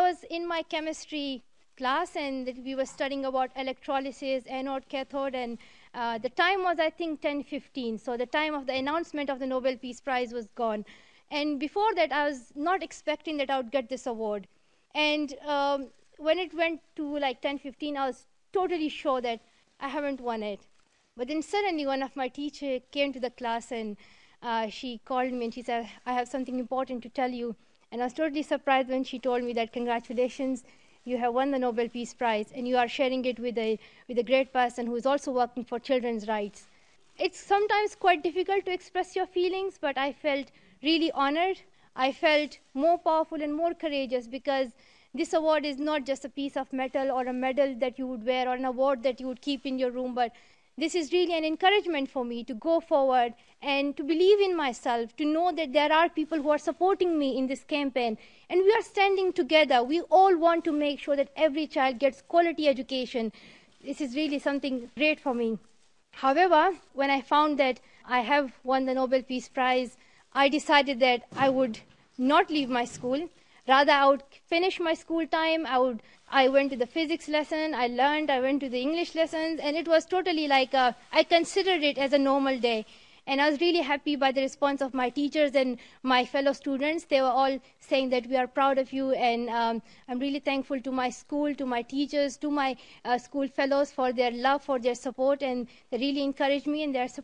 was in my chemistry class, and we were studying about electrolysis, anode, cathode, and the time was, I think, 10:15. So the time of the announcement of the Nobel Peace Prize was gone. And before that, I was not expecting that I would get this award. And when it went to like 10:15, I was totally sure that I haven't won it. But then suddenly one of my teachers came to the class, and she called me and she said, I have something important to tell you. And I was totally surprised when she told me that, congratulations, you have won the Nobel Peace Prize, and you are sharing it with a great person who is also working for children's rights. It's sometimes quite difficult to express your feelings, but I felt really honored. I felt more powerful and more courageous, because this award is not just a piece of metal or a medal that you would wear or an award that you would keep in your room, but this is really an encouragement for me to go forward and to believe in myself, to know that there are people who are supporting me in this campaign, and we are standing together. We all want to make sure that every child gets quality education. This is really something great for me. However, when I found that I have won the Nobel Peace Prize, I decided that I would not leave my school. Rather, I would finish my school time. I went to the physics lesson, I learned, I went to the English lessons, and it was totally like I considered it as a normal day. And I was really happy by the response of my teachers and my fellow students. They were all saying that we are proud of you, and I'm really thankful to my school, to my teachers, to my school fellows for their love, for their support, and they really encouraged me, and they're